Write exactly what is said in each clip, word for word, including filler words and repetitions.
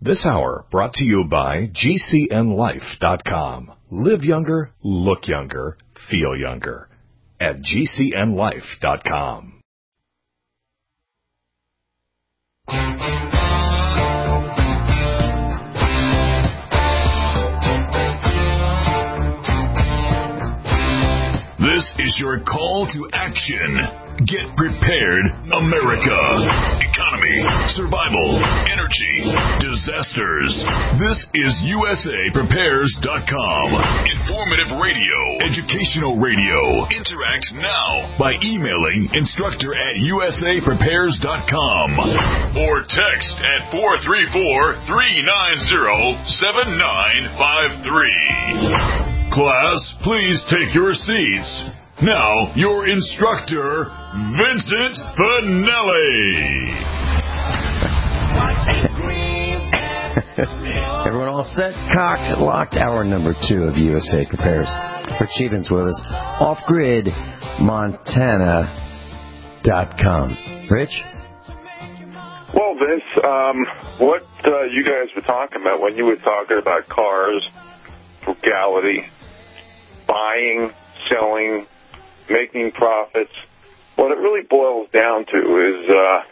This hour brought to you by G C N Life dot com. Live younger, look younger, feel younger at G C N Life dot com. This is your call to action. Get prepared, America. Economy, survival, energy, disasters. This is U S A Prepares dot com. Informative radio, educational radio. Interact now by emailing instructor at U S A Prepares dot com or text at four three four, three nine zero, seven nine five three. Class, please take your seats. Now, your instructor, Vincent Finelli. Everyone all set, cocked, locked. Hour number two of U S A Prepares. Rich Stevens with us. Off Grid Montana dot com. Rich? Well, Vince, um, what uh, you guys were talking about when you were talking about cars, frugality, buying, selling, making profits, what it really boils down to is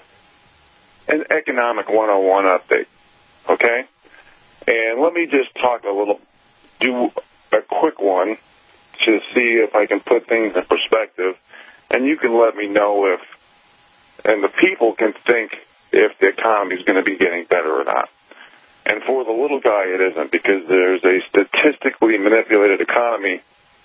uh, an economic one oh one update, okay? And let me just talk a little, do a quick one to see if I can put things in perspective, and you can let me know if, and the people can think if the economy is going to be getting better or not. And for the little guy, it isn't, because there's a statistically manipulated economy,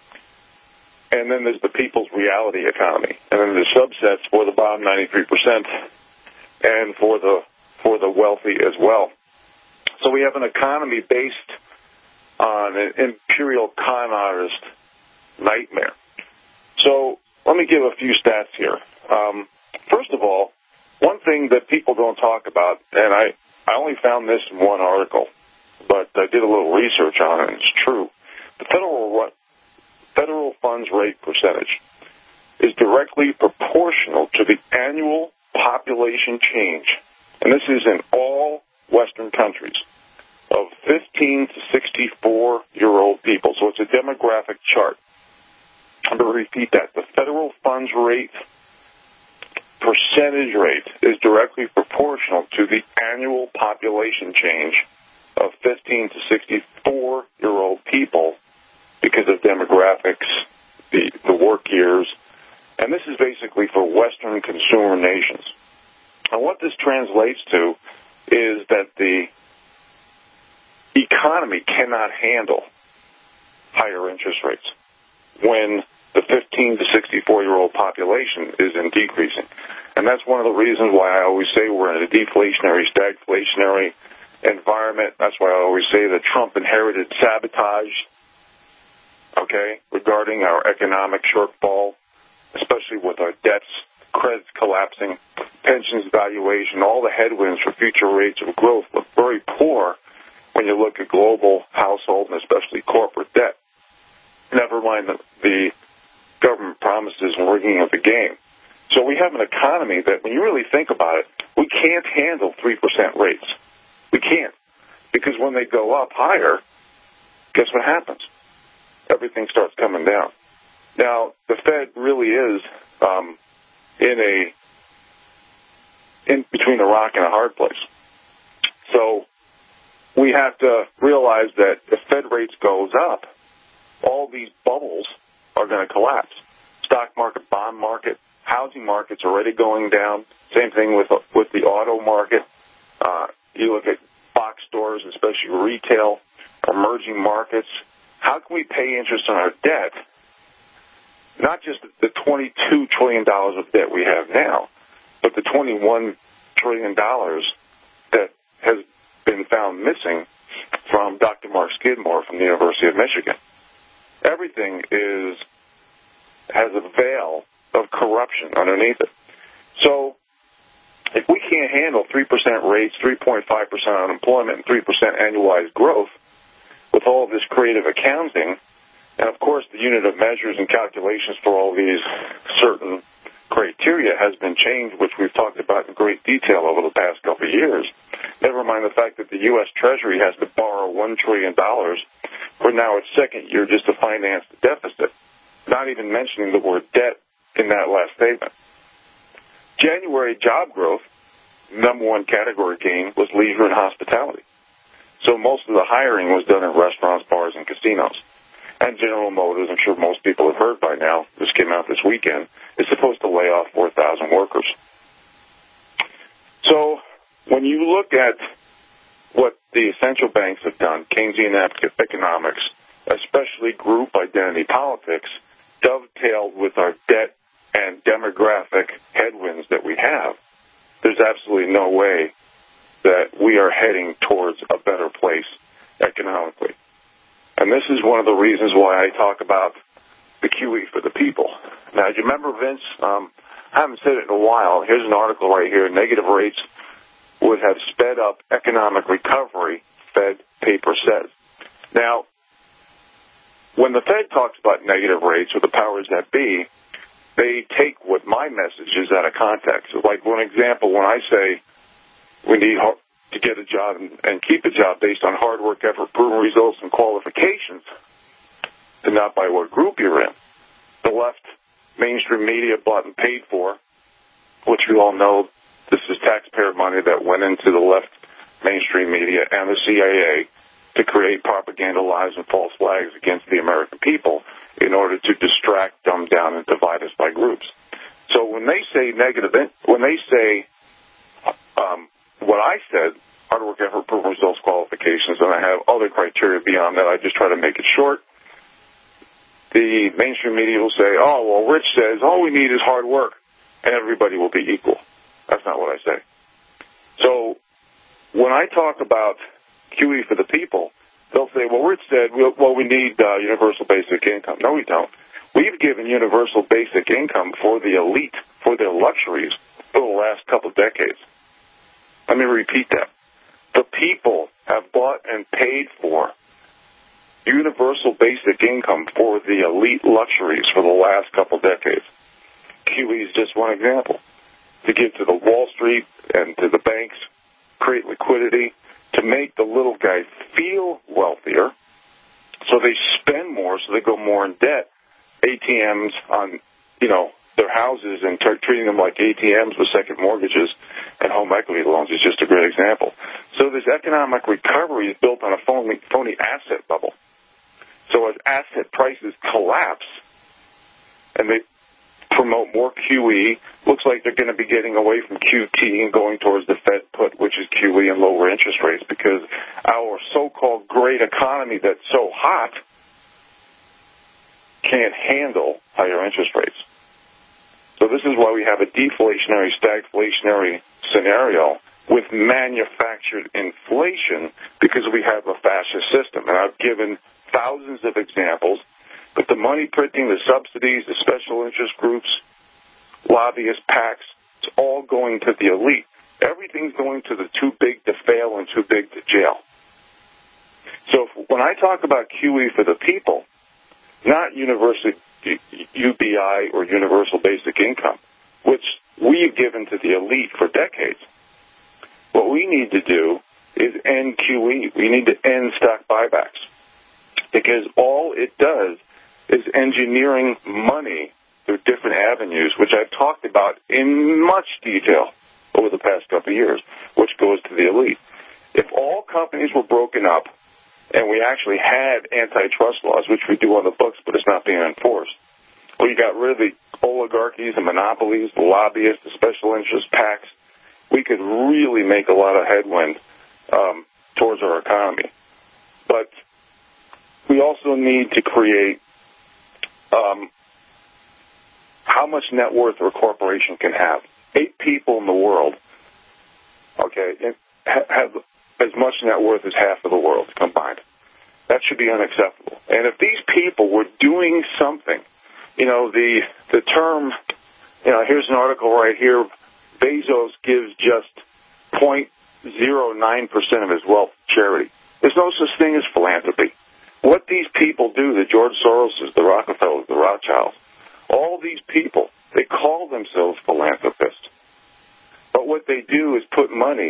and then there's the people's reality economy, and then there's subsets for the bottom ninety-three percent and for the for the wealthy as well. So we have an economy based on an imperial con artist nightmare. So let me give a few stats here. Um, first of all, one thing that people don't talk about, and I, I only found this in one article, but I did a little research on it, and it's true. The federal federal funds rate percentage is directly proportional to the annual population change, and this is in all Western countries, of fifteen to sixty-four-year-old people. So it's a demographic chart. I'm going to repeat that. The federal funds rate percentage rate is directly proportional to the annual population change of fifteen to sixty-four-year-old people because of demographics, the, the work years, and this is basically for Western consumer nations. And what this translates to is that the economy cannot handle higher interest rates when the fifteen to sixty-four-year-old population is in decreasing. And that's one of the reasons why I always say we're in a deflationary, stagflationary environment. That's why I always say that Trump inherited sabotage, okay, regarding our economic shortfall, especially with our debts, credits collapsing, pensions valuation, all the headwinds for future rates of growth look very poor when you look at global household and especially corporate debt. Never mind the, the government promises and rigging of the game. So we have an economy that, when you really think about it, we can't handle three percent rates. We can't. Because when they go up higher, guess what happens? Everything starts coming down. Now, the Fed really is um, in a in between a rock and a hard place. So we have to realize that if Fed rates goes up, all these bubbles are going to collapse. Stock market, bond market, housing market's already going down. Same thing with with the auto market. Uh, you look at box stores, especially retail, emerging markets. How can we pay interest on our debt? Not just the twenty-two trillion dollars of debt we have now, but the twenty-one trillion dollars that has been found missing from Doctor Mark Skidmore from the University of Michigan. Everything is has a veil of corruption underneath it. So if we can't handle three percent rates, three point five percent unemployment, and three percent annualized growth with all of this creative accounting, and, of course, the unit of measures and calculations for all these certain criteria has been changed, which we've talked about in great detail over the past couple of years. Never mind the fact that the U S Treasury has to borrow one trillion dollars for now its second year just to finance the deficit, not even mentioning the word debt in that last statement. January job growth, number one category gain, was leisure and hospitality. So most of the hiring was done in restaurants, bars, and casinos. And General Motors, I'm sure most people have heard by now, this came out this weekend, is supposed to lay off four thousand workers. So when you look at what the central banks have done, Keynesian economics, especially group identity politics, dovetailed with our debt and demographic headwinds that we have, there's absolutely no way that we are heading towards a better place economically. And this is one of the reasons why I talk about the Q E for the people. Now, do you remember, Vince? Um, I haven't said it in a while. Here's an article right here. Negative rates would have sped up economic recovery, Fed paper says. Now, when the Fed talks about negative rates, or the powers that be, they take what my message is out of context. Like, one example, when I say we need to get a job and, and keep a job based on hard work, effort, proven results, and qualifications, and not by what group you're in. The left mainstream media bought and paid for, which we all know this is taxpayer money that went into the left mainstream media and the C I A to create propaganda lies and false flags against the American people in order to distract, dumb down, and divide us by groups. So when they say negative, when they say um, what I said, hard work, effort, proven results, qualifications, and I have other criteria beyond that, I just try to make it short. The mainstream media will say, oh, well, Rich says all we need is hard work, and everybody will be equal. That's not what I say. So when I talk about Q E for the people, they'll say, well, Rich said, well, we need uh, universal basic income. No, we don't. We've given universal basic income for the elite, for their luxuries, for the last couple of decades. Let me repeat that. The people have bought and paid for universal basic income for the elite luxuries for the last couple of decades. Q E is just one example. To give to the Wall Street and to the banks, create liquidity, to make the little guy feel wealthier, so they spend more, so they go more in debt. A T Ms on, you know, their houses and t- treating them like A T Ms with second mortgages and home equity loans is just a great example. So this economic recovery is built on a phony, phony asset bubble. So as asset prices collapse and they promote more Q E, looks like they're going to be getting away from Q T and going towards the Fed put, which is Q E and lower interest rates, because our so-called great economy that's so hot can't handle higher interest rates. So this is why we have a deflationary, stagflationary scenario with manufactured inflation, because we have a fascist system. And I've given thousands of examples, but the money printing, the subsidies, the special interest groups, lobbyists, PACs, it's all going to the elite. Everything's going to the too big to fail and too big to jail. So if, when I talk about Q E for the people, not universal U B I or universal basic income, which we've given to the elite for decades, what we need to do is end Q E. We need to end stock buybacks, because all it does is engineering money through different avenues, which I've talked about in much detail over the past couple of years, which goes to the elite. If all companies were broken up and we actually had antitrust laws, which we do on the books, but it's not being enforced, or you got rid of the oligarchies and monopolies, the lobbyists, the special interest PACs, we could really make a lot of headwind um, towards our economy. But we also need to create um, how much net worth a corporation can have. Eight people in the world, okay, have as much net worth as half of the world combined. That should be unacceptable. And if these people were doing something, you know, the the term, you know, here's an article right here, Bezos gives just zero point zero nine percent of his wealth to charity. There's no such thing as philanthropy. What these people do, the George Soroses, the Rockefellers, the Rothschilds, all these people, they call themselves philanthropists. But what they do is put money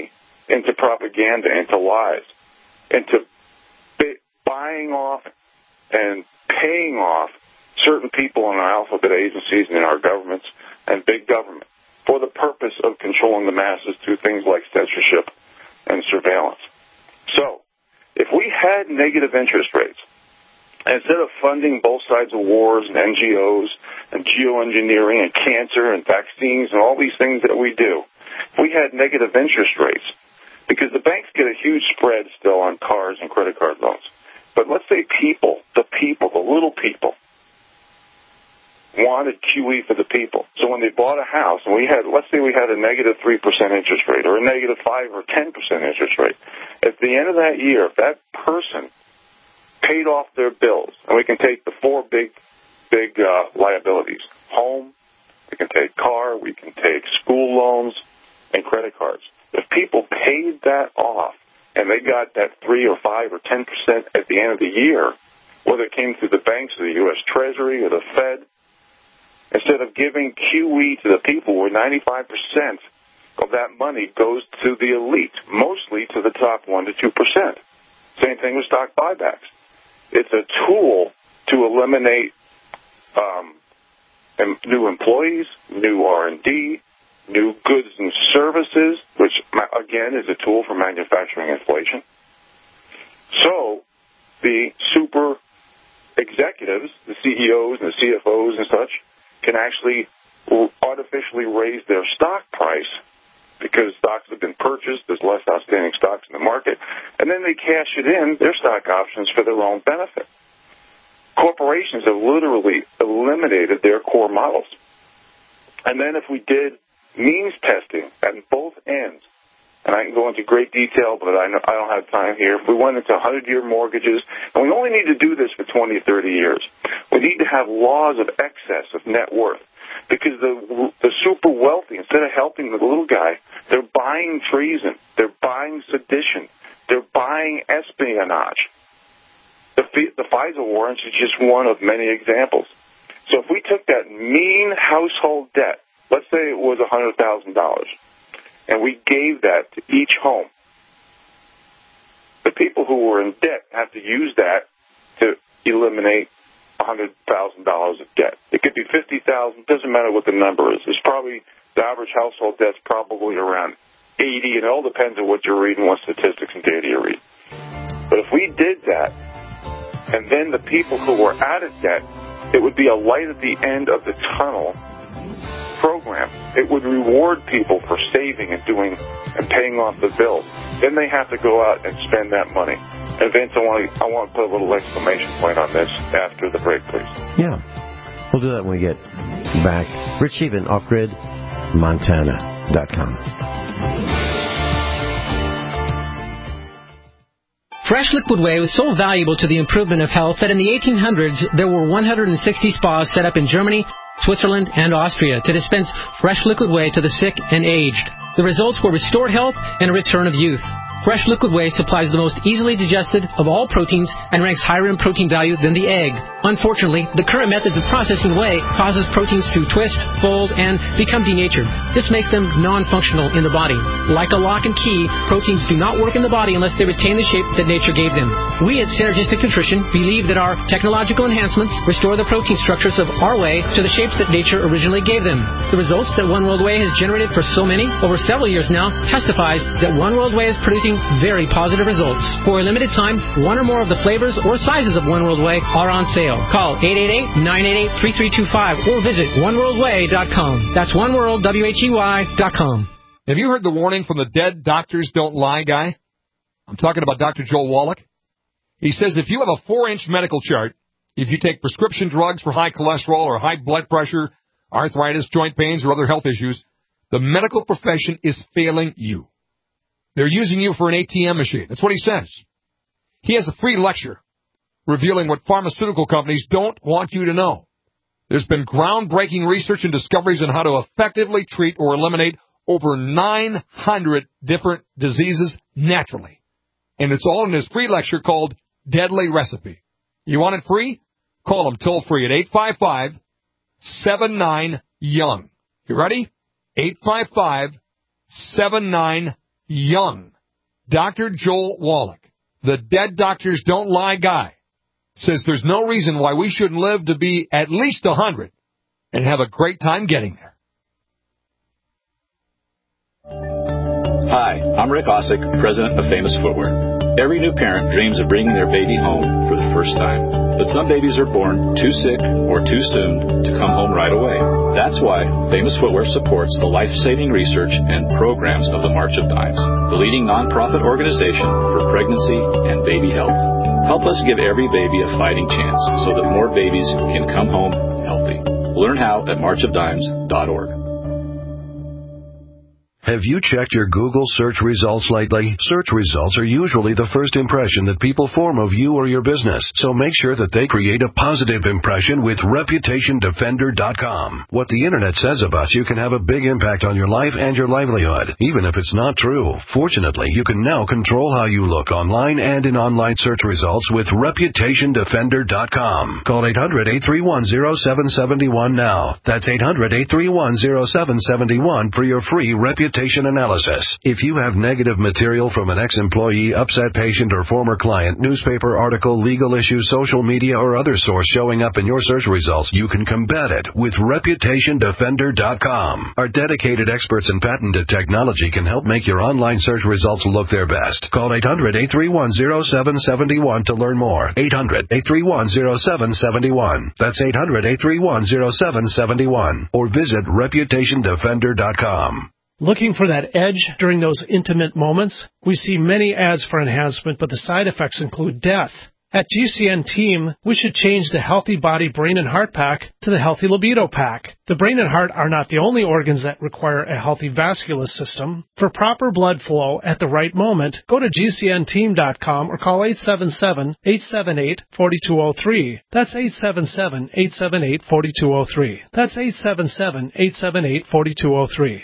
into propaganda, into lies, into buying off and paying off certain people in our alphabet agencies and in our governments and big government for the purpose of controlling the masses through things like censorship and surveillance. So, if we had negative interest rates, instead of funding both sides of wars and N G Os and geoengineering and cancer and vaccines and all these things that we do, if we had negative interest rates, because the banks get a huge spread still on cars and credit card loans. But let's say people, the people, the little people, wanted Q E for the people. So when they bought a house, and we had, let's say we had a negative three percent interest rate or a negative five or ten percent interest rate, at the end of that year, if that person paid off their bills, and we can take the four big, big uh, liabilities, home, we can take car, we can take school loans, and credit cards. If people paid that off, and they got that three or five or ten percent at the end of the year, whether it came through the banks or the U S Treasury or the Fed, instead of giving Q E to the people, where ninety-five percent of that money goes to the elite, mostly to the top one to two percent. Same thing with stock buybacks. It's a tool to eliminate um, new employees, new R and D, new goods and services, which, again, is a tool for manufacturing inflation. So the super executives, the C E Os and the C F Os and such, can actually artificially raise their stock price because stocks have been purchased, there's less outstanding stocks in the market, and then they cash it in, their stock options, for their own benefit. Corporations have literally eliminated their core models. And then if we did means testing at both ends, and I can go into great detail, but I, know, I don't have time here. If we went into hundred-year mortgages, and we only need to do this for twenty, thirty years, we need to have laws of excess of net worth, because the the super wealthy, instead of helping the little guy, they're buying treason, they're buying sedition, they're buying espionage. The, the FISA warrants is just one of many examples. So if we took that mean household debt, let's say it was one hundred thousand dollars, and we gave that to each home, the people who were in debt have to use that to eliminate one hundred thousand dollars of debt. It could be fifty thousand dollars, doesn't matter what the number is. It's probably, the average household debt's probably around eighty, and it all depends on what you're reading, what statistics and data you read. But if we did that, and then the people who were out of debt, it would be a light at the end of the tunnel program. It would reward people for saving and doing and paying off the bills. Then they have to go out and spend that money. And Vince, I want to, I want to put a little exclamation point on this after the break, please. Yeah, we'll do that when we get back. Rich Even, off grid montana dot com. Fresh Liquid Whey was so valuable to the improvement of health that in the eighteen hundreds, there were one hundred sixty spas set up in Germany, Switzerland, and Austria to dispense fresh liquid whey to the sick and aged. The results were restored health and a return of youth. Fresh Liquid Whey supplies the most easily digested of all proteins and ranks higher in protein value than the egg. Unfortunately, the current methods of processing whey causes proteins to twist, fold, and become denatured. This makes them non-functional in the body. Like a lock and key, proteins do not work in the body unless they retain the shape that nature gave them. We at Synergistic Nutrition believe that our technological enhancements restore the protein structures of our whey to the shapes that nature originally gave them. The results that One World Whey has generated for so many, over several years now, testifies that One World Whey is producing very positive results. For a limited time, one or more of the flavors or sizes of One World Whey are on sale. Call eight eight eight, nine eight eight, three three two five or visit one world way dot com. That's one world way dot com. Have you heard the warning from the dead doctors don't lie guy? I'm talking about Doctor Joel Wallach. He says if you have a four-inch medical chart, if you take prescription drugs for high cholesterol or high blood pressure, arthritis, joint pains, or other health issues, the medical profession is failing you. They're using you for an A T M machine. That's what he says. He has a free lecture revealing what pharmaceutical companies don't want you to know. There's been groundbreaking research and discoveries on how to effectively treat or eliminate over nine hundred different diseases naturally. And it's all in this free lecture called Deadly Recipe. You want it free? Call them toll free at eight five five, seven nine, young. You ready? eight five five, seven nine, young. Doctor Joel Wallach, the Dead Doctors Don't Lie guy, says there's no reason why we shouldn't live to be at least one hundred and have a great time getting there. Hi, I'm Rick Osick, president of Famous Footwear. Every new parent dreams of bringing their baby home for the first time. But some babies are born too sick or too soon to come home right away. That's why Famous Footwear supports the life-saving research and programs of the March of Dimes, the leading nonprofit organization for pregnancy and baby health. Help us give every baby a fighting chance so that more babies can come home healthy. Learn how at march of dimes dot org. Have you checked your Google search results lately? Search results are usually the first impression that people form of you or your business, so make sure that they create a positive impression with reputation defender dot com. What the Internet says about you can have a big impact on your life and your livelihood, even if it's not true. Fortunately, you can now control how you look online and in online search results with reputation defender dot com. Call eight hundred, eight three one, zero seven seven one now. That's eight hundred, eight three one, zero seven seven one for your free reputation analysis. If you have negative material from an ex-employee, upset patient, or former client, newspaper article, legal issue, social media, or other source showing up in your search results, you can combat it with reputation defender dot com. Our dedicated experts in patented technology can help make your online search results look their best. Call eight hundred, eight three one, zero seven seven one to learn more. eight hundred, eight three one, zero seven seven one. That's eight hundred, eight three one, zero seven seven one. Or visit reputation defender dot com. Looking for that edge during those intimate moments? We see many ads for enhancement, but the side effects include death. At G C N Team, we should change the Healthy Body, Brain, and Heart Pack to the Healthy Libido Pack. The brain and heart are not the only organs that require a healthy vascular system. For proper blood flow at the right moment, go to G C N team dot com or call eight seven seven, eight seven eight, four two zero three. That's eight seven seven, eight seven eight, four two zero three. That's eight seven seven, eight seven eight, four two zero three.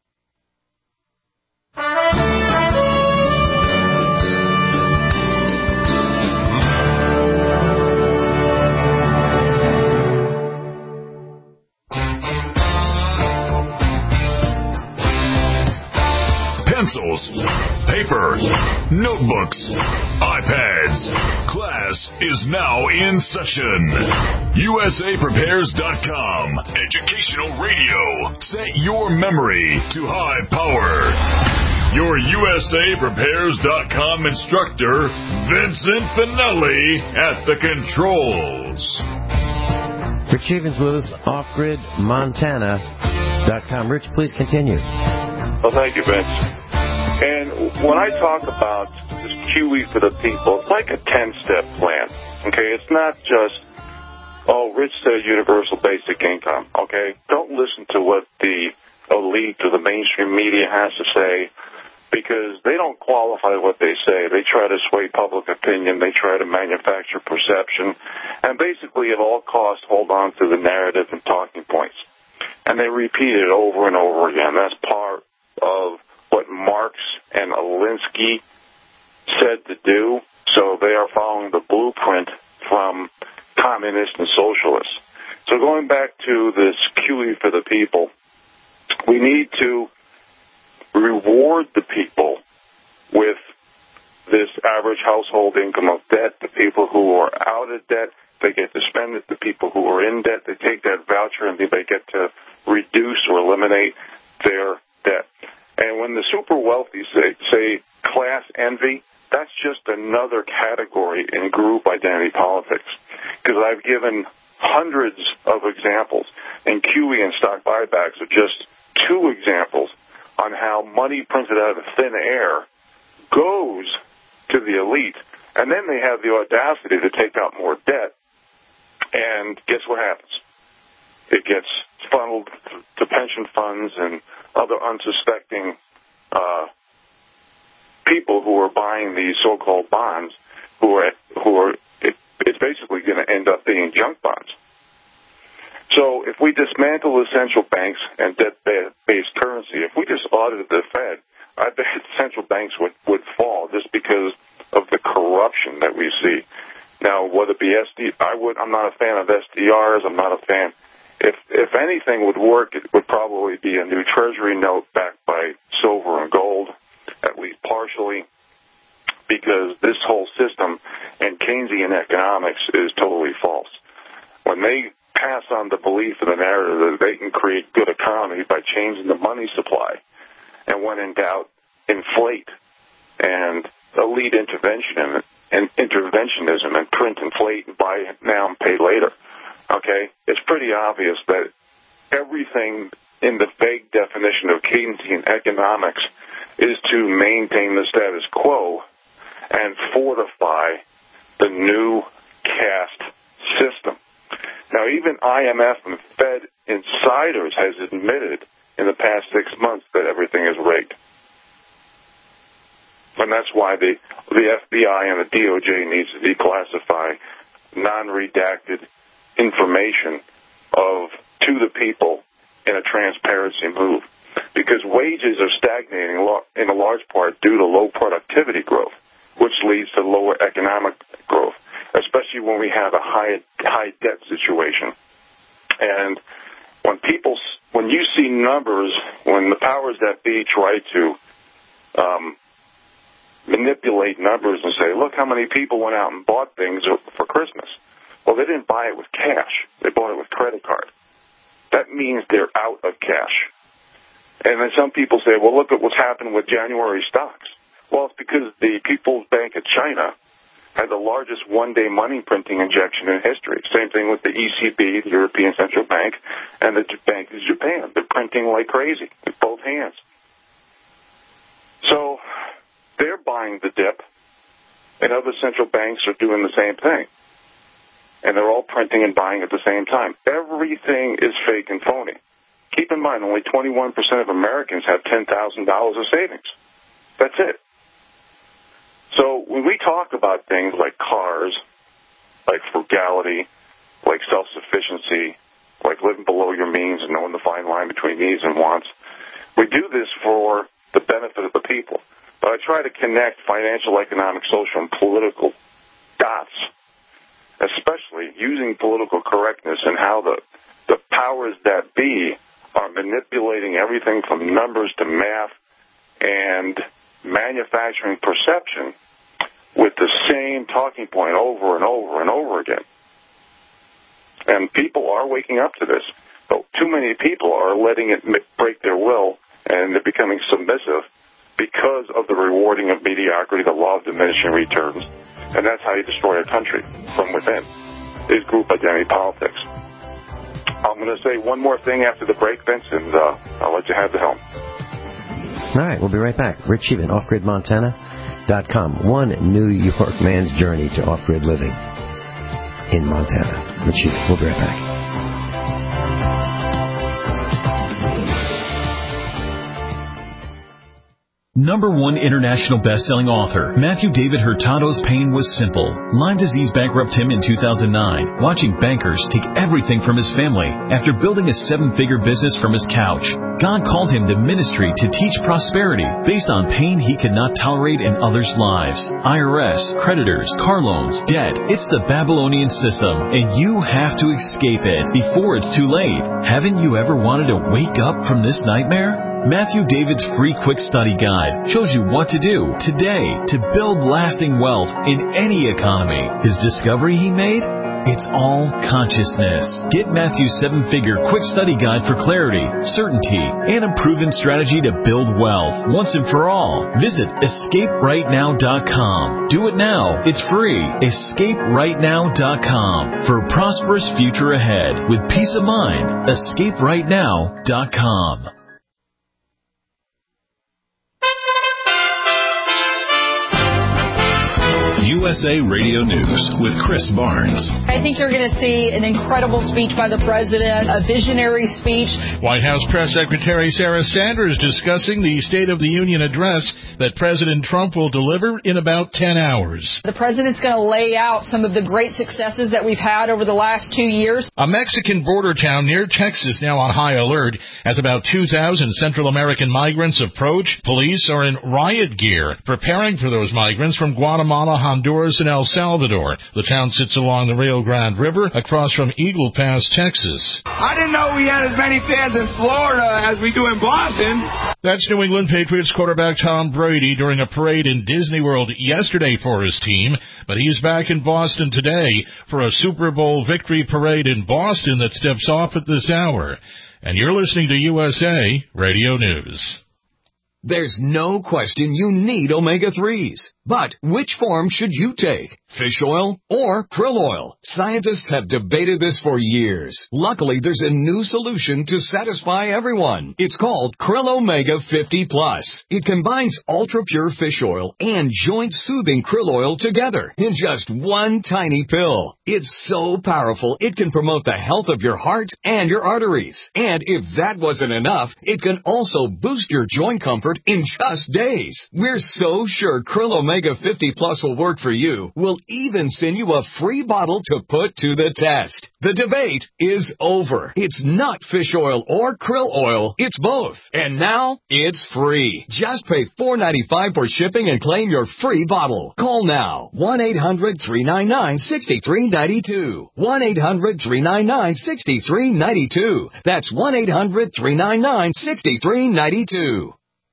Pencils, paper, notebooks, iPads. Class is now in session. U S A prepares dot com. Educational radio. Set your memory to high power. Your U S A prepares dot com instructor, Vincent Finelli, at the controls. Rich Evans with us, off grid montana dot com. Rich, please continue. Well, thank you, Vince. And when I talk about this Q E for the people, it's like a ten-step plan, okay? It's not just, oh, Rich said universal basic income, okay? Don't listen to what the elite or the mainstream media has to say, because they don't qualify what they say. They try to sway public opinion. They try to manufacture perception, and basically at all costs hold on to the narrative and talking points. And they repeat it over and over again. That's part of what Marx and Alinsky said to do, so they are following the blueprint from communists and socialists. So going back to this Q E for the people, we need to reward the people with this average household income of debt. The people who are out of debt, they get to spend it. The people who are in debt, they take that voucher and they get to reduce or eliminate their debt. And when the super wealthy say, say class envy, that's just another category in group identity politics. Because I've given hundreds of examples, and Q E and stock buybacks are just two examples on how money printed out of thin air goes to the elite. And then they have the audacity to take out more debt. And guess what happens? It gets funneled to pension funds and other unsuspecting uh, people who are buying these so-called bonds, who are who are it, it's basically going to end up being junk bonds. So if we dismantle the central banks and debt-based currency, if we just audited the Fed, I bet central banks would, would fall just because of the corruption that we see. Now, whether it be S D, I would, I'm not a fan of S D Rs. I'm not a fan. If if anything would work, it would probably be a new Treasury note backed by silver and gold, at least partially. because this whole system and Keynesian economics is totally false. When they pass on the belief and the narrative that they can create good economy by changing the money supply, and when in doubt, inflate and elite intervention and interventionism and print, inflate, and buy now and pay later. Okay, it's pretty obvious that everything in the vague definition of Keynesian economics is to maintain the status quo and fortify the new caste system. Now, even I M F and Fed insiders has admitted in the past six months that everything is rigged. And that's why the, the F B I and the D O J needs to declassify non-redacted information of to the people in a transparency move. Because wages are stagnating in a large part due to low productivity growth, which leads to lower economic growth, especially when we have a high high debt situation. And when people, when you see numbers, when the powers that be try to um, manipulate numbers and say, look how many people went out and bought things for Christmas. Well, they didn't buy it with cash. They bought it with credit card. That means they're out of cash. And then some people say, well, look at what's happened with January stocks. Well, it's because the People's Bank of China had the largest one-day money printing injection in history. Same thing with the E C B, the European Central Bank, and the Bank of Japan. They're printing like crazy with both hands. So they're buying the dip, and other central banks are doing the same thing. And they're all printing and buying at the same time. Everything is fake and phony. Keep in mind, only twenty-one percent of Americans have ten thousand dollars of savings. That's it. So when we talk about things like cars, like frugality, like self-sufficiency, like living below your means and knowing the fine line between needs and wants, we do this for the benefit of the people. But I try to connect financial, economic, social, and political dots, especially using political correctness and how the, the powers that be are manipulating everything from numbers to math and manufacturing perception with the same talking point over and over and over again. And people are waking up to this. But too many people are letting it break their will, and they're becoming submissive because of the rewarding of mediocrity, the law of diminishing returns. And that's how you destroy a country from within, is group identity politics. I'm going to say one more thing after the break, Vince, and uh, I'll let you have the helm. All right, we'll be right back. Rich Sheehan, off grid montana dot com. One New York man's journey to off-grid living in Montana. Rich Sheehan, we'll be right back. Number one international best-selling author, Matthew David Hurtado's pain was simple. Lyme disease bankrupted him in two thousand nine, watching bankers take everything from his family after building a seven-figure business from his couch. God called him to ministry to teach prosperity based on pain he could not tolerate in others' lives. I R S, creditors, car loans, debt. It's the Babylonian system, and you have to escape it before it's too late. Haven't you ever wanted to wake up from this nightmare? Matthew David's free quick study guide shows you what to do today to build lasting wealth in any economy. His discovery he made? It's all consciousness. Get Matthew's seven-figure quick study guide for clarity, certainty, and a proven strategy to build wealth once and for all. Visit escape right now dot com. Do it now. It's free. escape right now dot com. For a prosperous future ahead with peace of mind. escape right now dot com. U S A Radio News with Chris Barnes. I think you're going to see an incredible speech by the president, a visionary speech. White House Press Secretary Sarah Sanders discussing the State of the Union address that President Trump will deliver in about ten hours. The president's going to lay out some of the great successes that we've had over the last two years. A Mexican border town near Texas now on high alert as about two thousand Central American migrants approach. Police are in riot gear, preparing for those migrants from Guatemala, Honduras, Honduras and El Salvador. The town sits along the Rio Grande River across from Eagle Pass, Texas. I didn't know we had as many fans in Florida as we do in Boston. That's New England Patriots quarterback Tom Brady during a parade in Disney World yesterday for his team, but he's back in Boston today for a Super Bowl victory parade in Boston that steps off at this hour. And you're listening to U S A Radio News. There's no question you need omega threes. But which form should you take? Fish oil or krill oil? Scientists have debated this for years. Luckily, there's a new solution to satisfy everyone. It's called Krill Omega fifty plus. It combines ultra-pure fish oil and joint-soothing krill oil together in just one tiny pill. It's so powerful, it can promote the health of your heart and your arteries. And if that wasn't enough, it can also boost your joint comfort in just days. We're so sure Krill Omega fifty plus will work for you. We'll even send you a free bottle to put to the test. The debate is over. It's not fish oil or krill oil. It's both. And now it's free. Just pay four dollars and ninety-five cents for shipping and claim your free bottle. Call now. one eight hundred three nine nine six three nine two. one eight hundred three nine nine six three nine two. That's one eight hundred three nine nine six three nine two.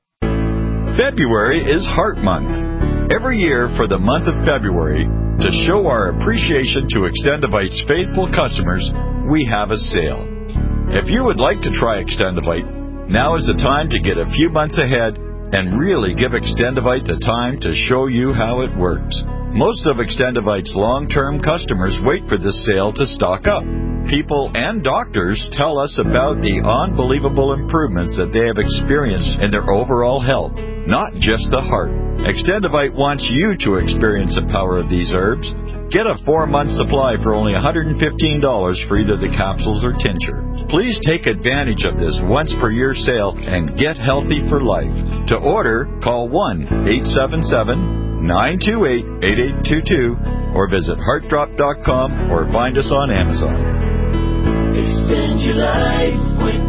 February is Heart Month. Every year for the month of February, to show our appreciation to Extendivite's faithful customers, we have a sale. If you would like to try Extendivite, now is the time to get a few months ahead and really give Extendivite the time to show you how it works. Most of Extendivite's long-term customers wait for this sale to stock up. People and doctors tell us about the unbelievable improvements that they have experienced in their overall health, not just the heart. Extendivite wants you to experience the power of these herbs. Get a four-month supply for only one hundred fifteen dollars for either the capsules or tincture. Please take advantage of this once-per-year sale and get healthy for life. To order, call one eight seven seven nine two eight eight eight two two or visit heart drop dot com or find us on Amazon. Extend your life with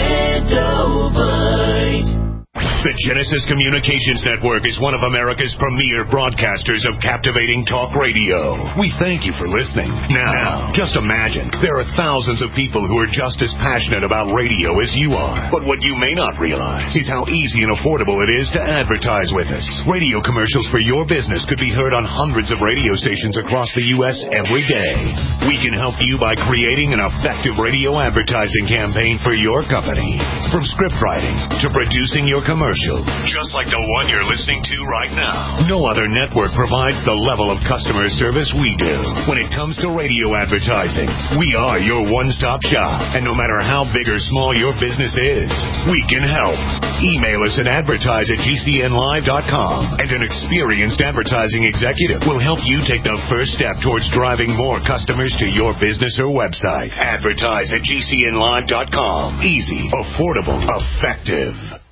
Extendovite. The Genesis Communications Network is one of America's premier broadcasters of captivating talk radio. We thank you for listening. Now, just imagine, there are thousands of people who are just as passionate about radio as you are. But what you may not realize is how easy and affordable it is to advertise with us. Radio commercials for your business could be heard on hundreds of radio stations across the U S every day. We can help you by creating an effective radio advertising campaign for your company. From script writing to producing your commercial, just like the one you're listening to right now. No other network provides the level of customer service we do. When it comes to radio advertising, we are your one-stop shop. And no matter how big or small your business is, we can help. Email us at advertise at G C N live dot com, and an experienced advertising executive will help you take the first step towards driving more customers to your business or website. Advertise at G C N live dot com. Easy, affordable, effective.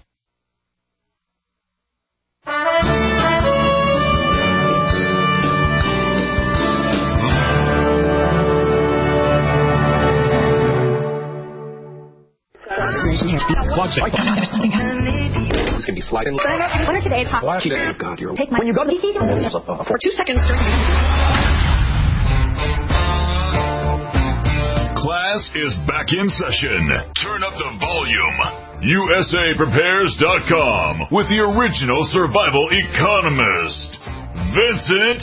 It's going to be sliding. One of today's hot. Oh, God, you're... Take my... When you go to the... For two seconds during... Class is back in session. Turn up the volume. U S A prepares dot com with the original survival economist, Vincent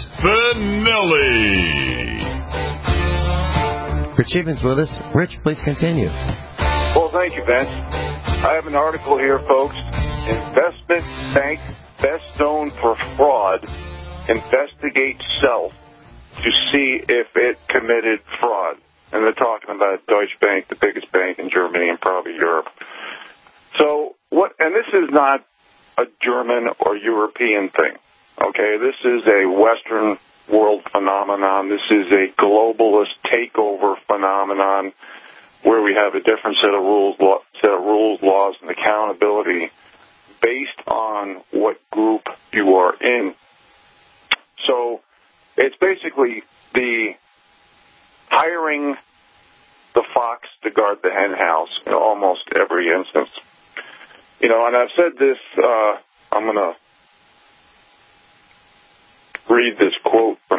Finelli. Rich Evans with us. Rich, please continue. Well, thank you, Vince. I have an article here, folks. Investment bank best known for fraud investigates self to see if it committed fraud. And they're talking about Deutsche Bank, the biggest bank in Germany and probably Europe. So what? And this is not a German or European thing. Okay, this is a Western world phenomenon. This is a globalist takeover phenomenon, where we have a different set of rules, set of rules, laws, and accountability based on what group you are in. So it's basically the hiring the fox to guard the hen house in almost every instance. You know, and I've said this, uh, I'm going to read this quote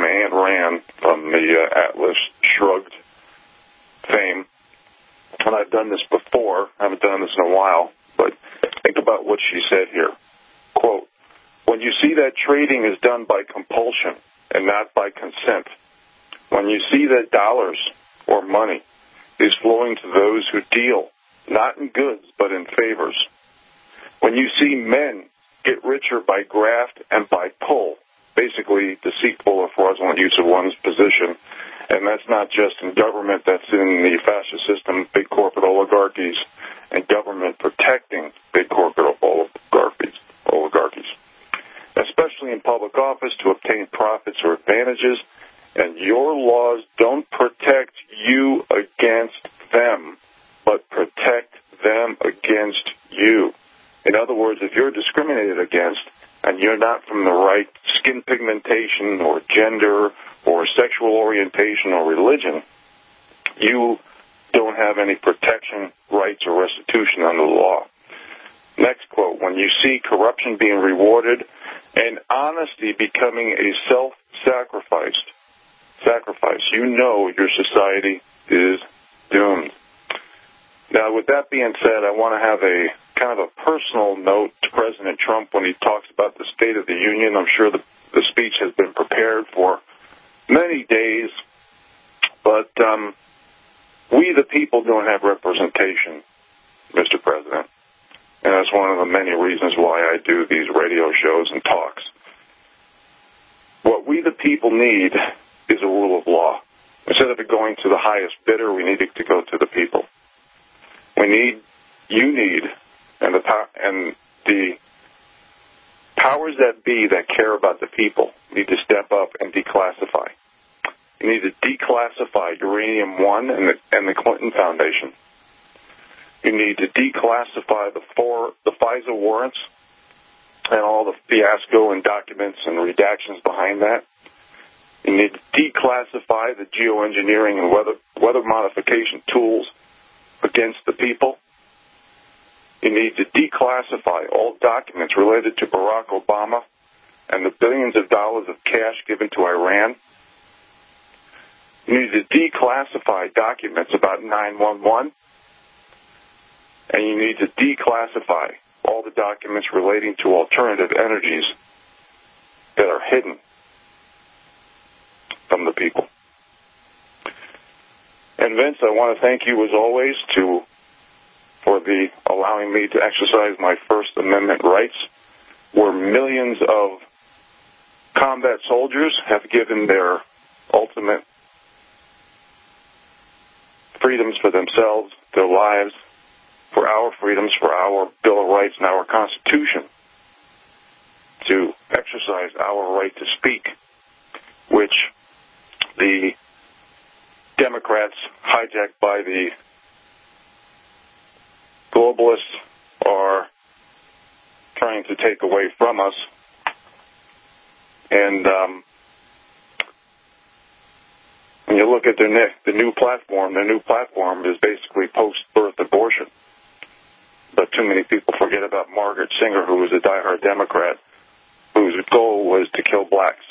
this in a while, but think about what she said here. Quote, when you see that trading is done by compulsion and not by consent, when you see that dollars or money is flowing to those who deal, not in goods, but in favors, when you see men get richer by graft and by pull, basically deceitful or fraudulent use of one's position, and that's not just in government, that's in the fascist system, big corporate oligarchies, and government protecting big corporate oligarchies, oligarchies, especially in public office to obtain profits or advantages, and your laws don't protect you against them, but protect them against you. In other words, if you're discriminated against and you're not from the right skin pigmentation or gender or sexual orientation or religion, you don't have any protection, rights, or restitution under the law. Next quote, when you see corruption being rewarded and honesty becoming a self-sacrifice, sacrifice, you know your society is doomed. Now, with that being said, I want to have a kind of a personal note to President Trump when he talks about the State of the Union. I'm sure the, the speech has been prepared for many days, but um, we, the people, don't have representation, Mister President, and that's one of the many reasons why I do these radio shows and talks. What we, the people, need is a rule of law. Instead of it going to the highest bidder, we need it to go to the people. We need, you need, and the and the powers that be that care about the people need to step up and declassify. You need to declassify Uranium One and the, and the Clinton Foundation. You need to declassify the four the FISA warrants and all the fiasco and documents and redactions behind that. You need to declassify the geoengineering and weather weather modification tools against the people. You need to declassify all documents related to Barack Obama and the billions of dollars of cash given to Iran. You need to declassify documents about nine one one. And you need to declassify all the documents relating to alternative energies that are hidden from the people. And Vince, I want to thank you as always to for the allowing me to exercise my First Amendment rights, where millions of combat soldiers have given their ultimate freedoms for themselves, their lives, for our freedoms, for our Bill of Rights and our Constitution, to exercise our right to speak, which the Democrats, hijacked by the globalists, are trying to take away from us. And um, when you look at their ne- the new platform, their new platform is basically post-birth abortion. But too many people forget about Margaret Sanger, who was a diehard Democrat, whose goal was to kill blacks.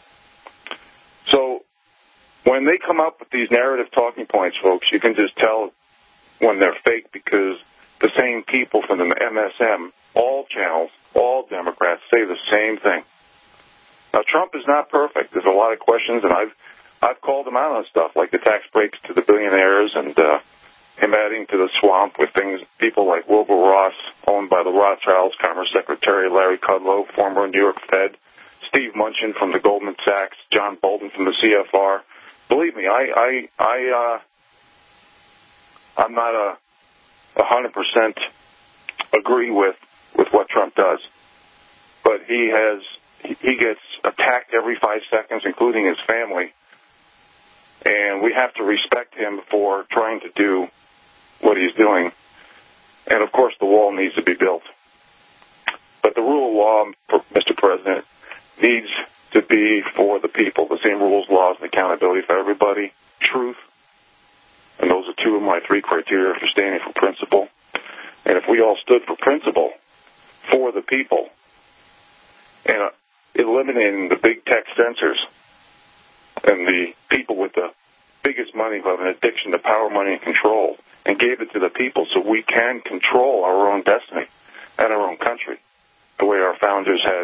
So when they come up with these narrative talking points, folks, you can just tell when they're fake, because the same people from the M S M, all channels, all Democrats, say the same thing. Now, Trump is not perfect. There's a lot of questions, and I've I've called him out on stuff like the tax breaks to the billionaires and uh, him adding to the swamp with things, people like Wilbur Ross, owned by the Rothschilds, Commerce Secretary Larry Kudlow, former New York Fed, Steve Mnuchin from the Goldman Sachs, John Bolton from the C F R. Believe me, I I I uh, I'm not a a hundred percent agree with with what Trump does, but he has he gets attacked every five seconds, including his family, and we have to respect him for trying to do what he's doing. And of course, the wall needs to be built. But the rule of law, Mister President, needs to be for the people. The same rules, laws, and accountability for everybody. Truth. And those are two of my three criteria for standing for principle. And if we all stood for principle, for the people, and uh, eliminating the big tech censors and the people with the biggest money, who have an addiction to power, money, and control, and gave it to the people so we can control our own destiny and our own country, the way our founders had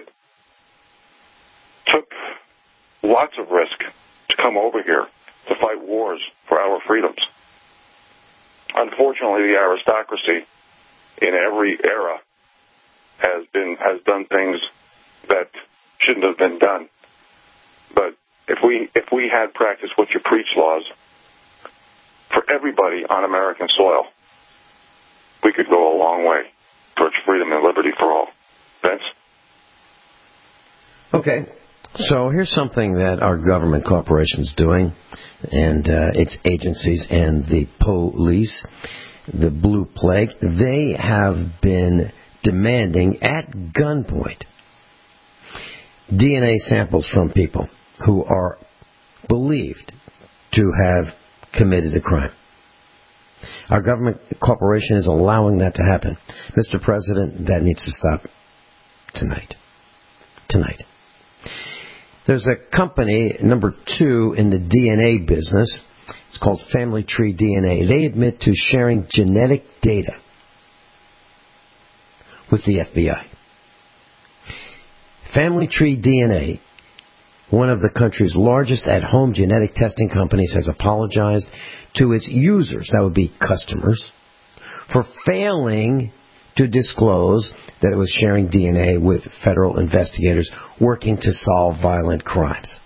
took lots of risk to come over here to fight wars for our freedoms. Unfortunately, the aristocracy in every era has been has done things that shouldn't have been done. But if we if we had practiced what you preach laws for everybody on American soil, we could go a long way towards freedom and liberty for all. Vince? Okay. So here's something that our government corporation's doing, and uh, its agencies and the police, the Blue Plague. They have been demanding at gunpoint D N A samples from people who are believed to have committed a crime. Our government corporation is allowing that to happen. Mister President, that needs to stop tonight. Tonight. There's a company, number two in the D N A business. It's called Family Tree D N A. They admit to sharing genetic data with the F B I. Family Tree D N A, one of the country's largest at-home genetic testing companies, has apologized to its users, that would be customers, for failing to disclose that it was sharing D N A with federal investigators working to solve violent crimes.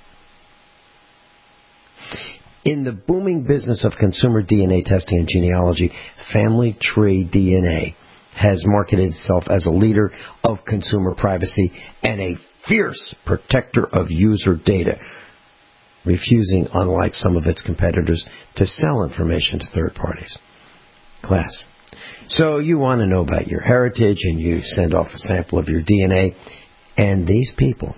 In the booming business of consumer D N A testing and genealogy, Family Tree D N A has marketed itself as a leader of consumer privacy and a fierce protector of user data, refusing, unlike some of its competitors, to sell information to third parties. Class. So you want to know about your heritage, and you send off a sample of your D N A, and these people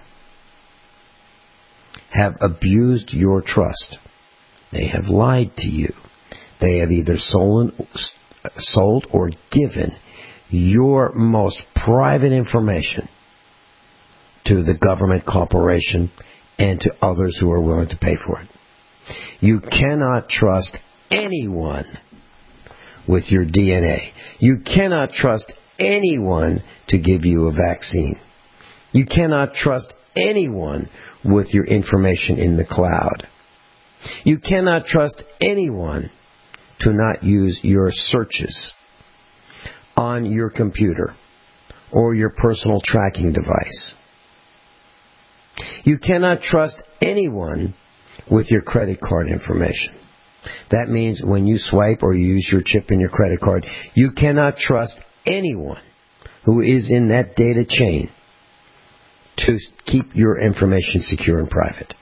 have abused your trust. They have lied to you. They have either sold, sold or given your most private information to the government corporation and to others who are willing to pay for it. You cannot trust anyone with your D N A. You cannot trust anyone to give you a vaccine. You cannot trust anyone with your information in the cloud. You cannot trust anyone to not use your searches on your computer or your personal tracking device. You cannot trust anyone with your credit card information. That means when you swipe or you use your chip in your credit card, you cannot trust anyone who is in that data chain to keep your information secure and private.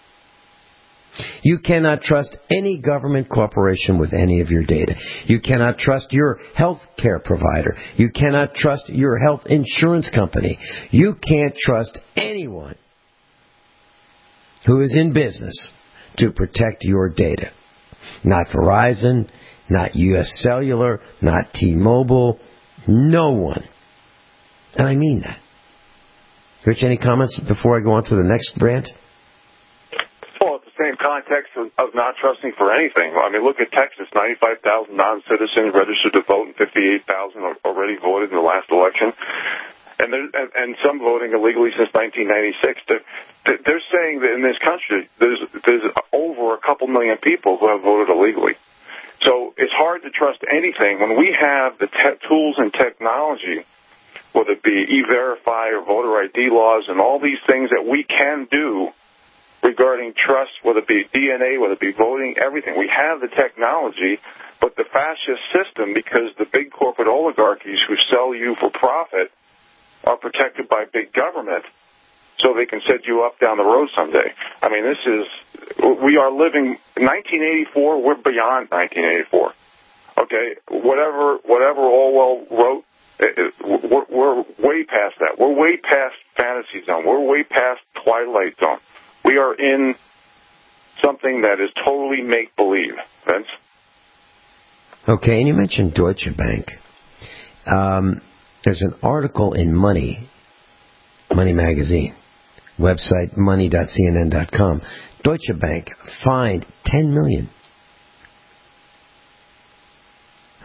You cannot trust any government corporation with any of your data. You cannot trust your health care provider. You cannot trust your health insurance company. You can't trust anyone who is in business to protect your data. Not Verizon, not U S Cellular, not T-Mobile, no one. And I mean that. Rich, any comments before I go on to the next rant? Well, it's the same context of, of not trusting for anything. I mean, look at Texas, ninety-five thousand non-citizens registered to vote and fifty-eight thousand already voted in the last election. And, there, and, and some voting illegally since nineteen ninety-six. They're, they're saying that in this country, there's, there's over a couple million people who have voted illegally. So it's hard to trust anything when we have the te- tools and technology, whether it be E-Verify or voter I D laws and all these things that we can do regarding trust, whether it be D N A, whether it be voting, everything. We have the technology, but the fascist system, because the big corporate oligarchies who sell you for profit are protected by big government, so they can set you up down the road someday. I mean, this is, we are living, nineteen eighty-four, we're beyond nineteen eighty-four. Okay, whatever whatever Orwell wrote, we're, we're way past that. We're way past fantasy zone. We're way past Twilight Zone. We are in something that is totally make-believe, Vince. Okay, and you mentioned Deutsche Bank. Um, there's an article in Money, Money Magazine, website money dot c n n dot com. Deutsche Bank fined ten million dollars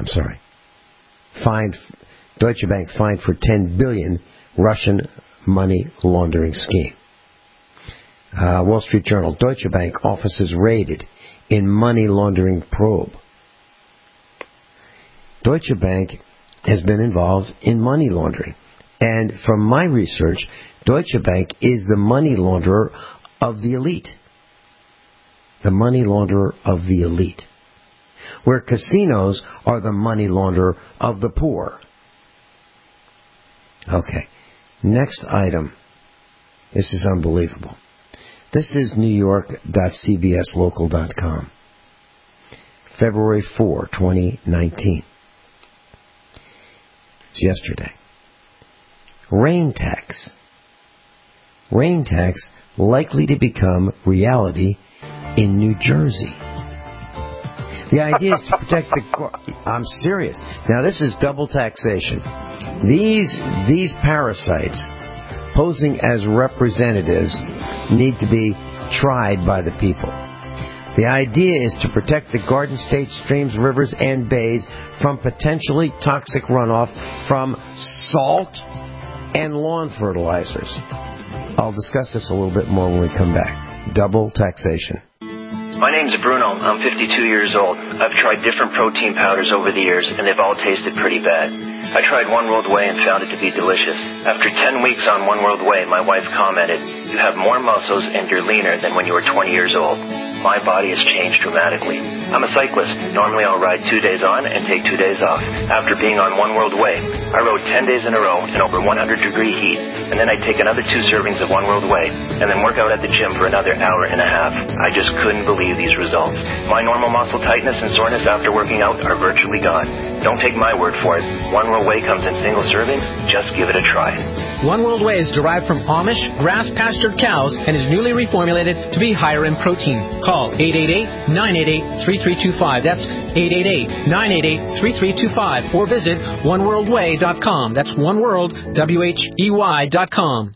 I'm sorry. Fined, Deutsche Bank fined for ten billion dollars Russian money laundering scheme. Uh, Wall Street Journal, Deutsche Bank offices raided in money laundering probe. Deutsche Bank has been involved in money laundering. And from my research, Deutsche Bank is the money launderer of the elite. The money launderer of the elite. Where casinos are the money launderer of the poor. Okay. Next item. This is unbelievable. This is New York dot C B S local dot com. February fourth, twenty nineteen. It's yesterday. Rain tax. Rain tax likely to become reality in New Jersey. The idea is to protect the... I'm serious. Now, this is double taxation. These, these parasites, posing as representatives, need to be tried by the people. The idea is to protect the Garden State streams, rivers, and bays from potentially toxic runoff from salt and lawn fertilizers. I'll discuss this a little bit more when we come back. Double taxation. My name's Bruno. I'm fifty-two years old. I've tried different protein powders over the years, and they've all tasted pretty bad. I tried One World Whey and found it to be delicious. After ten weeks on One World Whey, my wife commented, "You have more muscles and you're leaner than when you were twenty years old." My body has changed dramatically. I'm a cyclist. Normally I'll ride two days on and take two days off. After being on One World Whey, I rode ten days in a row in over one hundred degree heat, and then I'd take another two servings of One World Whey, and then work out at the gym for another hour and a half. I just couldn't believe these results. My normal muscle tightness and soreness after working out are virtually gone. Don't take my word for it. One World Whey comes in single servings. Just give it a try. One World Whey is derived from Amish, grass-pastured cows and is newly reformulated to be higher in protein. Call eight eight eight, nine eight eight, three three two five. That's eight eight eight, nine eight eight, three three two five. Or visit one world way dot com. That's oneworld, W H E Y dot com.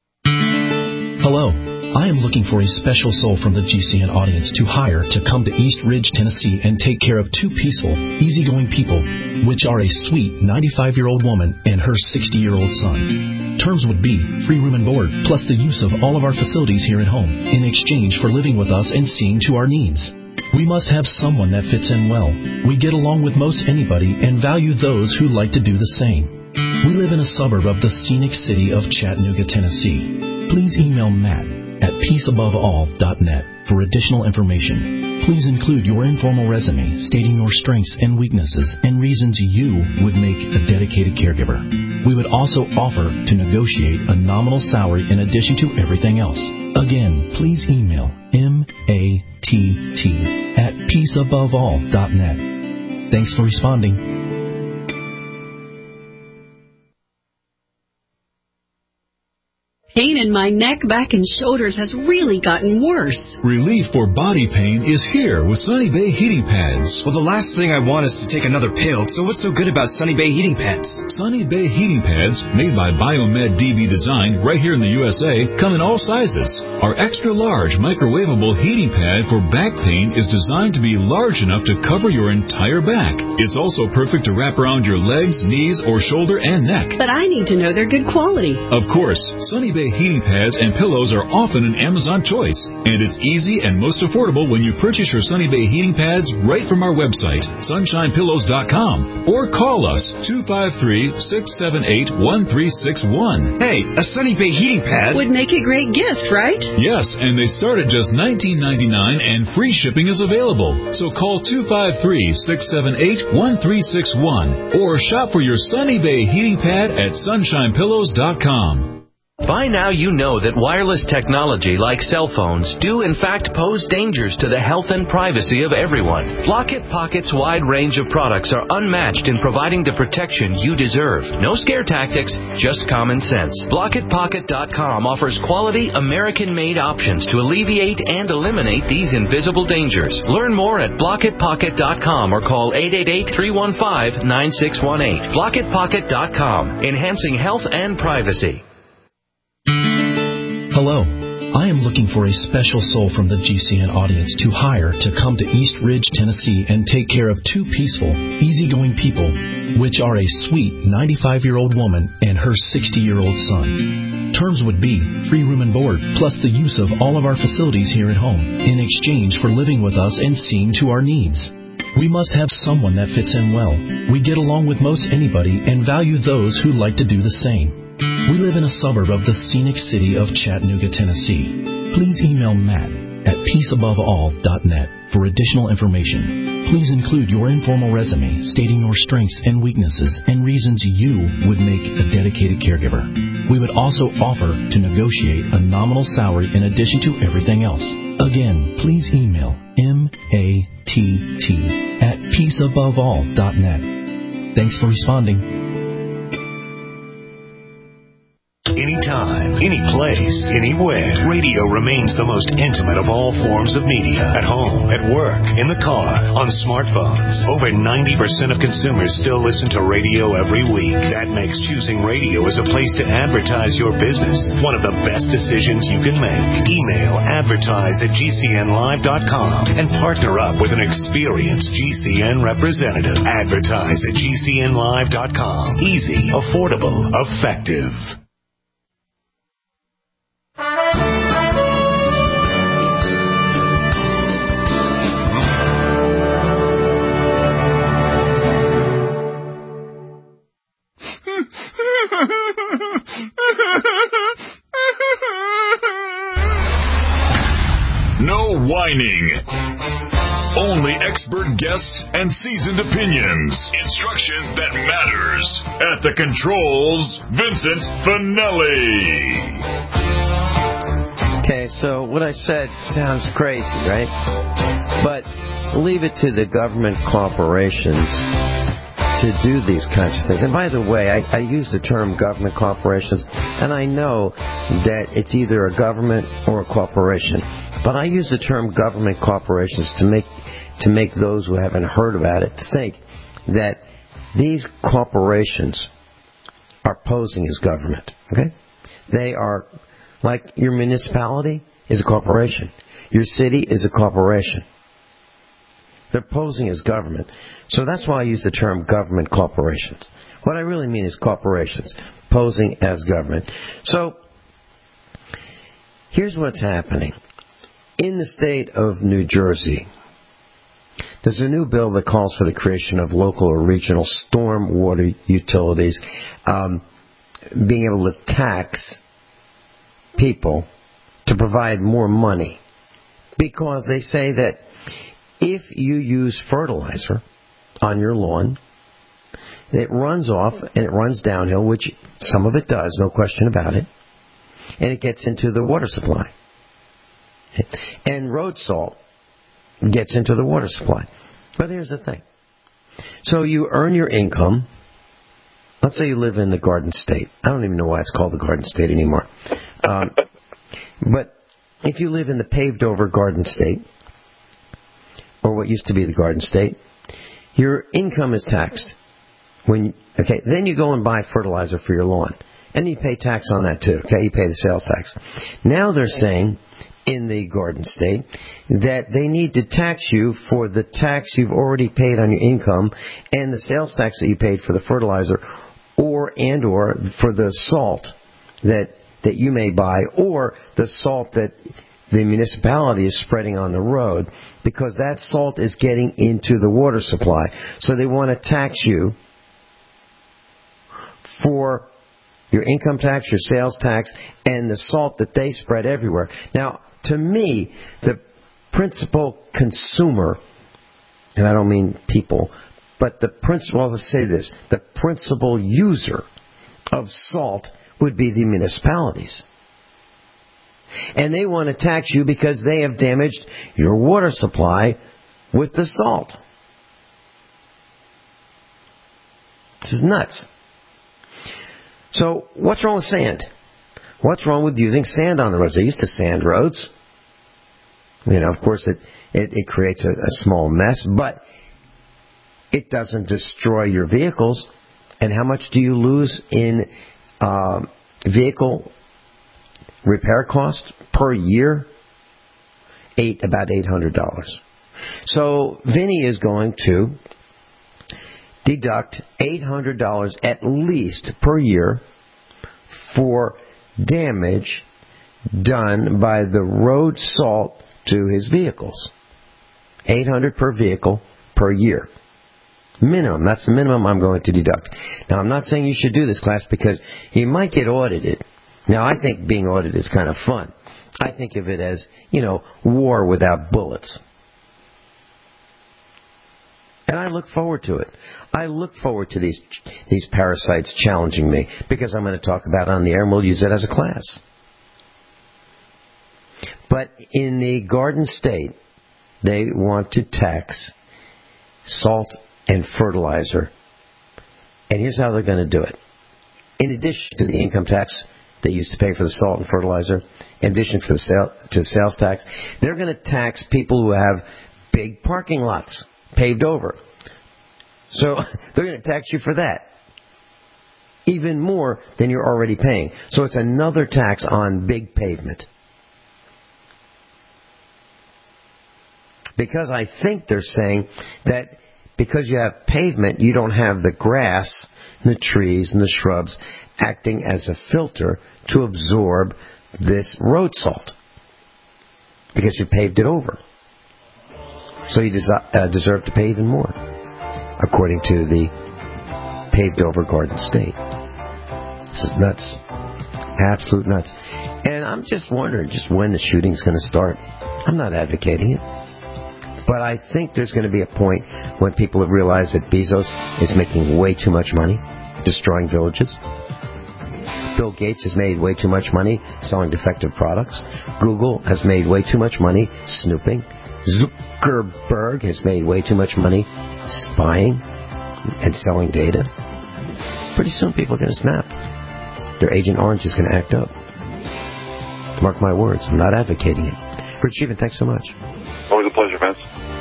Hello. I am looking for a special soul from the G C N audience to hire to come to East Ridge, Tennessee and take care of two peaceful, easygoing people, which are a sweet ninety-five-year-old woman and her sixty-year-old son. Terms would be free room and board, plus the use of all of our facilities here at home, in exchange for living with us and seeing to our needs. We must have someone that fits in well. We get along with most anybody and value those who like to do the same. We live in a suburb of the scenic city of Chattanooga, Tennessee. Please email Matt at peace above all dot net for additional information. Please include your informal resume stating your strengths and weaknesses and reasons you would make a dedicated caregiver. We would also offer to negotiate a nominal salary in addition to everything else. Again, please email M A T T at peace above all dot net. Thanks for responding. Pain in my neck, back, and shoulders has really gotten worse. Relief for body pain is here with Sunny Bay Heating Pads. Well, the last thing I want is to take another pill, so what's so good about Sunny Bay Heating Pads? Sunny Bay Heating Pads, made by Biomed D B Design right here in the U S A, come in all sizes. Our extra-large microwavable heating pad for back pain is designed to be large enough to cover your entire back. It's also perfect to wrap around your legs, knees, or shoulder and neck. But I need to know they're good quality. Of course, Sunny Bay heating pads and pillows are often an Amazon choice, and it's easy and most affordable when you purchase your Sunny Bay heating pads right from our website, sunshine pillows dot com, or call us two five three, six seven eight, one three six one. Hey, a Sunny Bay heating pad would make a great gift, right? Yes, and they start at just nineteen ninety-nine and free shipping is available. So call two five three, six seven eight, one three six one or shop for your Sunny Bay heating pad at sunshine pillows dot com. By now you know that wireless technology like cell phones do in fact pose dangers to the health and privacy of everyone. Blockit Pocket's wide range of products are unmatched in providing the protection you deserve. No scare tactics, just common sense. Blockit Pocket dot com offers quality American-made options to alleviate and eliminate these invisible dangers. Learn more at Blockit Pocket dot com or call eight eight eight, three one five, nine six one eight. Blockit Pocket dot com, enhancing health and privacy. Hello. I am looking for a special soul from the G C N audience to hire to come to East Ridge, Tennessee and take care of two peaceful, easygoing people, which are a sweet ninety-five-year-old woman and her sixty-year-old son. Terms would be free room and board, plus the use of all of our facilities here at home, in exchange for living with us and seeing to our needs. We must have someone that fits in well. We get along with most anybody and value those who like to do the same. We live in a suburb of the scenic city of Chattanooga, Tennessee. Please email Matt at peace above all dot net for additional information. Please include your informal resume stating your strengths and weaknesses and reasons you would make a dedicated caregiver. We would also offer to negotiate a nominal salary in addition to everything else. Again, please email M A T T at peace above all dot net. Thanks for responding. Anytime, any place, anywhere, radio remains the most intimate of all forms of media. At home, at work, in the car, on smartphones. Over ninety percent of consumers still listen to radio every week. That makes choosing radio as a place to advertise your business one of the best decisions you can make. Email advertise at G C N live dot com and partner up with an experienced G C N representative. Advertise at G C N live dot com. Easy, affordable, effective. No whining. Only expert guests and seasoned opinions. Instruction that matters. At the controls, Vincent Finelli. Okay, so what I said sounds crazy, right? But leave it to the government corporations to do these kinds of things. And by the way, I, I use the term government corporations, and I know that it's either a government or a corporation. But I use the term government corporations to make to make those who haven't heard about it think that these corporations are posing as government. Okay? They are, like your municipality is a corporation. Your city is a corporation. They're posing as government. So that's why I use the term government corporations. What I really mean is corporations posing as government. So here's what's happening. In the state of New Jersey, there's a new bill that calls for the creation of local or regional storm water utilities, um, being able to tax people to provide more money. Because they say that if you use fertilizer on your lawn, it runs off and it runs downhill, which some of it does, no question about it, and it gets into the water supply. And road salt gets into the water supply. But here's the thing. So you earn your income. Let's say you live in the Garden State. I don't even know why it's called the Garden State anymore. Um, but if you live in the paved-over Garden State, or what used to be the Garden State, your income is taxed. When okay, then you go and buy fertilizer for your lawn. And you pay tax on that too. Okay, you pay the sales tax. Now they're saying in the Garden State that they need to tax you for the tax you've already paid on your income and the sales tax that you paid for the fertilizer, or and or for the salt that that you may buy, or the salt that the municipality is spreading on the road, because that salt is getting into the water supply. So they want to tax you for your income tax, your sales tax, and the salt that they spread everywhere. Now, to me, the principal consumer, and I don't mean people, but the principal, well, let's say this, the principal user of salt would be the municipalities. And they want to tax you because they have damaged your water supply with the salt. This is nuts. So, what's wrong with sand? What's wrong with using sand on the roads? They used to sand roads. You know, of course, it, it, it creates a, a small mess, but it doesn't destroy your vehicles. And how much do you lose in uh, vehicle repair cost per year, eight about eight hundred dollars. So Vinny is going to deduct eight hundred dollars at least per year for damage done by the road salt to his vehicles. eight hundred dollars per vehicle per year. Minimum. That's the minimum I'm going to deduct. Now, I'm not saying you should do this, class, because you might get audited. Now, I think being audited is kind of fun. I think of it as, you know, war without bullets. And I look forward to it. I look forward to these these parasites challenging me, because I'm going to talk about it on the air and we'll use it as a class. But in the Garden State, they want to tax salt and fertilizer. And here's how they're going to do it. In addition to the income tax they used to pay for the salt and fertilizer, in addition for the sale, to the sales tax, they're going to tax people who have big parking lots paved over. So they're going to tax you for that. Even more than you're already paying. So it's another tax on big pavement. Because I think they're saying that because you have pavement, you don't have the grass, the trees, and the shrubs acting as a filter to absorb this road salt. Because you paved it over. So you des- uh, deserve to pay even more, according to the paved over Garden State. This is nuts. Absolute nuts. And I'm just wondering just when the shooting's going to start. I'm not advocating it. But I think there's going to be a point when people have realized that Bezos is making way too much money destroying villages. Bill Gates has made way too much money selling defective products. Google has made way too much money snooping. Zuckerberg has made way too much money spying and selling data. Pretty soon people are going to snap. Their Agent Orange is going to act up. Mark my words, I'm not advocating it. Rich Sheevan, thanks so much. Always a pleasure, Vince.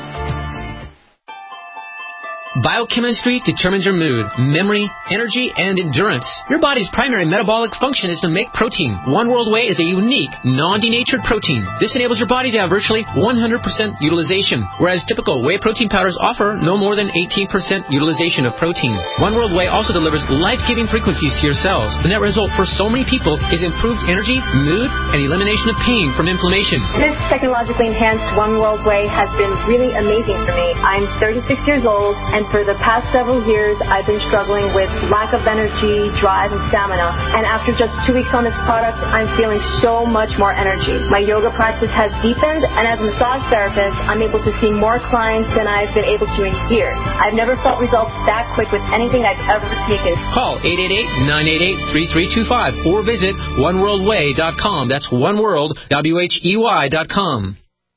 Biochemistry determines your mood, memory, energy, and endurance. Your body's primary metabolic function is to make protein. One World Whey is a unique, non-denatured protein. This enables your body to have virtually one hundred percent utilization, whereas typical whey protein powders offer no more than eighteen percent utilization of protein. One World Whey also delivers life-giving frequencies to your cells. The net result for so many people is improved energy, mood, and elimination of pain from inflammation. This technologically enhanced One World Whey has been really amazing for me. I'm thirty-six years old, and for the past several years, I've been struggling with lack of energy, drive, and stamina. And after just two weeks on this product, I'm feeling so much more energy. My yoga practice has deepened, and as a massage therapist, I'm able to see more clients than I've been able to in years. I've never felt results that quick with anything I've ever taken. Call eight eight eight, nine eight eight, three three two five or visit one world way dot com. That's oneworld, W H E Y dot com.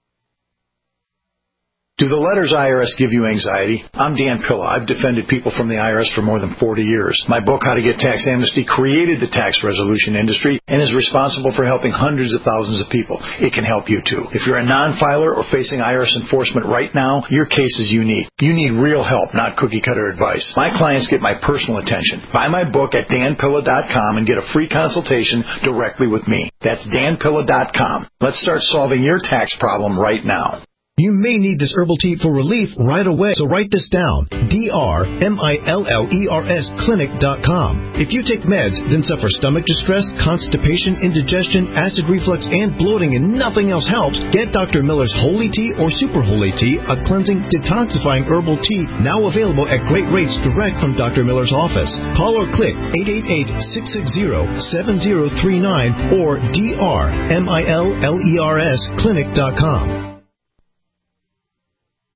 Do the letters I R S give you anxiety? I'm Dan Pilla. I've defended people from the I R S for more than forty years. My book, How to Get Tax Amnesty, created the tax resolution industry and is responsible for helping hundreds of thousands of people. It can help you, too. If you're a non-filer or facing I R S enforcement right now, your case is unique. You need real help, not cookie-cutter advice. My clients get my personal attention. Buy my book at dan pilla dot com and get a free consultation directly with me. That's dan pilla dot com. Let's start solving your tax problem right now. You may need this herbal tea for relief right away, so write this down. D R M I L L E R S clinic dot com. If you take meds, then suffer stomach distress, constipation, indigestion, acid reflux, and bloating and nothing else helps, get Doctor Miller's Holy Tea or Super Holy Tea, a cleansing, detoxifying herbal tea now available at great rates direct from Doctor Miller's office. Call or click eight eight eight, six six zero, seven zero three nine or D R M I L L E R S clinic dot com.